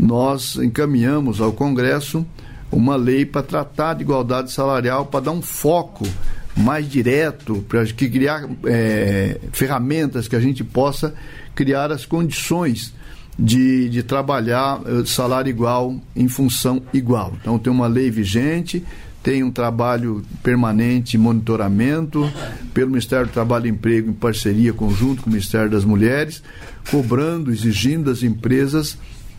nós encaminhamos ao Congresso uma lei para tratar de igualdade salarial, para dar um foco mais direto, para criar ferramentas que a gente possa criar as condições de trabalhar salário igual em função igual. Então tem uma lei vigente, tem um trabalho permanente de monitoramento pelo Ministério do Trabalho e Emprego em parceria conjunto com o Ministério das Mulheres, cobrando, exigindo das empresas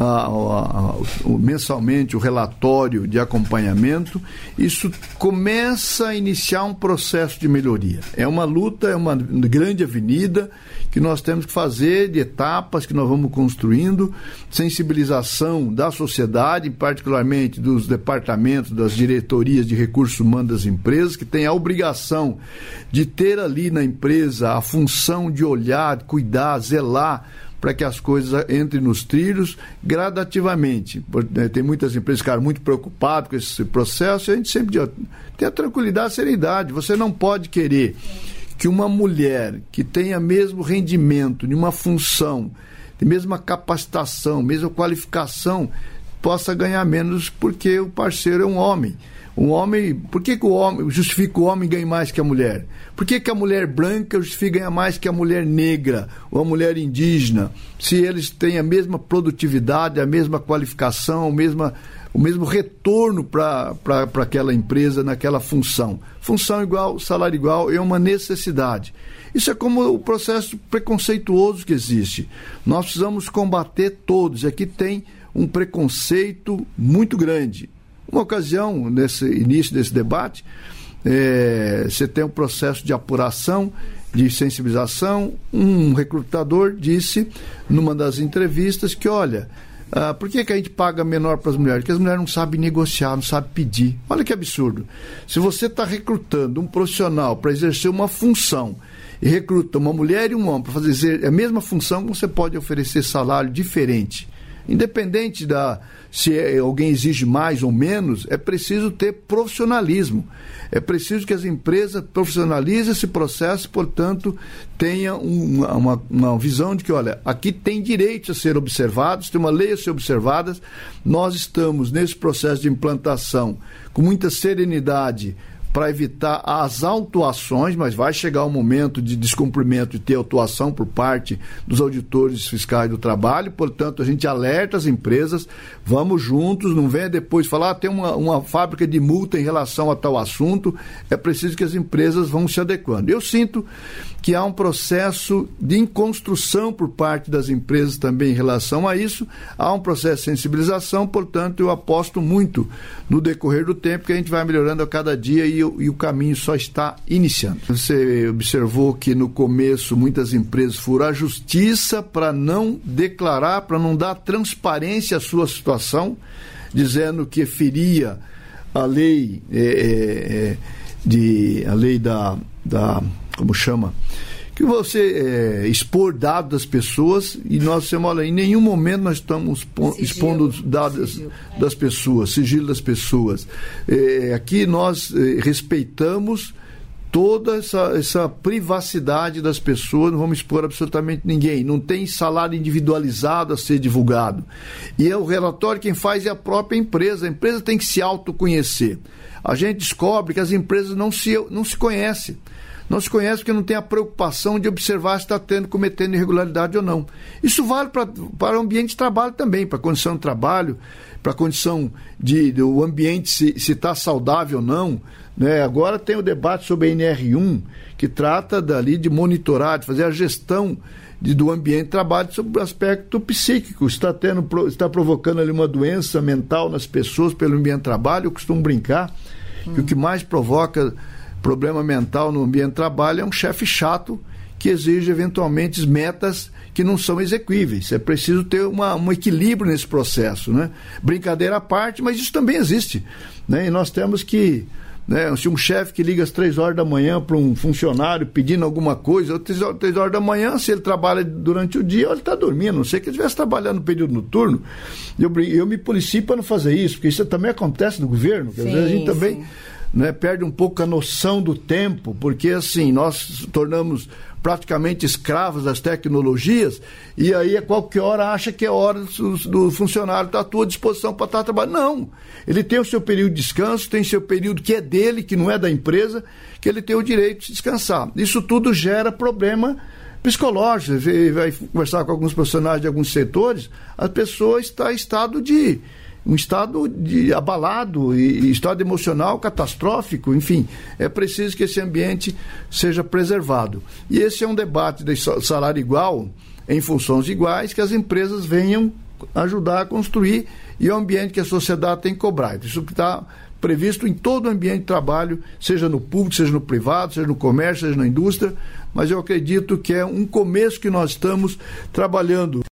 mensalmente o relatório de acompanhamento. Isso começa a iniciar um processo de melhoria. É uma luta, é uma grande avenida que nós temos que fazer, de etapas que nós vamos construindo, sensibilização da sociedade, particularmente dos departamentos, das diretorias de recursos humanos das empresas, que têm a obrigação de ter ali na empresa a função de olhar, cuidar, zelar, para que as coisas entrem nos trilhos gradativamente. Tem muitas empresas que ficaram muito preocupadas com esse processo, e a gente sempre diz, tem a tranquilidade, a serenidade. Você não pode querer que uma mulher que tenha mesmo rendimento, de uma função, de mesma capacitação, mesma qualificação, possa ganhar menos porque o parceiro é um homem. Um homem, por que o homem justifica o homem ganhar mais que a mulher? Por que a mulher branca justifica ganhar mais que a mulher negra ou a mulher indígena? Se eles têm a mesma produtividade, a mesma qualificação, o mesmo retorno para aquela empresa naquela função. Função igual, salário igual é uma necessidade. Isso é como o processo preconceituoso que existe. Nós precisamos combater todos. Aqui tem um preconceito muito grande. Uma ocasião, nesse início desse debate, você tem um processo de apuração, de sensibilização. Um recrutador disse, numa das entrevistas, que olha, por que a gente paga menor para as mulheres? Porque as mulheres não sabem negociar, não sabem pedir. Olha que absurdo. Se você está recrutando um profissional para exercer uma função e recruta uma mulher e um homem para fazer a mesma função, você pode oferecer salário diferente. Independente se alguém exige mais ou menos, é preciso ter profissionalismo. É preciso que as empresas profissionalizem esse processo, portanto, tenham uma visão de que, olha, aqui tem direitos a ser observados, tem uma lei a ser observada. Nós estamos nesse processo de implantação com muita serenidade para evitar as autuações, mas vai chegar o momento de descumprimento e ter autuação por parte dos auditores fiscais do trabalho. Portanto, a gente alerta as empresas, vamos juntos, não venha depois falar, tem uma fábrica de multa em relação a tal assunto. É preciso que as empresas vão se adequando. Eu sinto que há um processo de construção por parte das empresas também em relação a isso, há um processo de sensibilização, portanto, eu aposto muito no decorrer do tempo que a gente vai melhorando a cada dia e o caminho só está iniciando. Você observou que no começo muitas empresas foram à justiça para não declarar, para não dar transparência à sua situação, dizendo que feria a lei a lei da como chama? Que você expor dados das pessoas, e nós dissemos, olha, em nenhum momento nós estamos expondo os dados das pessoas, sigilo das pessoas. Aqui nós respeitamos toda essa privacidade das pessoas, não vamos expor absolutamente ninguém, não tem salário individualizado a ser divulgado. E o relatório quem faz é a própria empresa. A empresa tem que se autoconhecer. A gente descobre que as empresas não se conhecem. Não se conhece porque não tem a preocupação de observar se está cometendo irregularidade ou não. Isso vale para o ambiente de trabalho também, para a condição de trabalho, para a condição do ambiente se está saudável ou não. Né? Agora tem o debate sobre a NR1, que trata dali de monitorar, de fazer a gestão do ambiente de trabalho sobre o aspecto psíquico. Está provocando ali uma doença mental nas pessoas pelo ambiente de trabalho. Eu costumo brincar que o que mais provoca problema mental no ambiente de trabalho é um chefe chato que exige eventualmente metas que não são exequíveis. É preciso ter um equilíbrio nesse processo, né? Brincadeira à parte, mas isso também existe, né? E nós temos que, né, se um chefe que liga às 3 horas da manhã para um funcionário pedindo alguma coisa, 3 horas da manhã, se ele trabalha durante o dia, ele está dormindo, não sei que ele estivesse trabalhando no período noturno, eu me policio para não fazer isso, porque isso também acontece no governo, que às vezes a gente também, né, perde um pouco a noção do tempo, porque assim, nós tornamos praticamente escravos das tecnologias, e aí a qualquer hora acha que é hora do funcionário estar à tua disposição para estar trabalhando. Não, ele tem o seu período de descanso, tem seu período que é dele, que não é da empresa, que ele tem o direito de descansar. Isso tudo gera problema psicológico. Você vai conversar com alguns profissionais de alguns setores, a pessoa está em estado de abalado e estado emocional catastrófico. Enfim, é preciso que esse ambiente seja preservado. E esse é um debate de salário igual em funções iguais que as empresas venham ajudar a construir, e é um ambiente que a sociedade tem que cobrar. Isso que está previsto em todo o ambiente de trabalho, seja no público, seja no privado, seja no comércio, seja na indústria, mas eu acredito que é um começo que nós estamos trabalhando.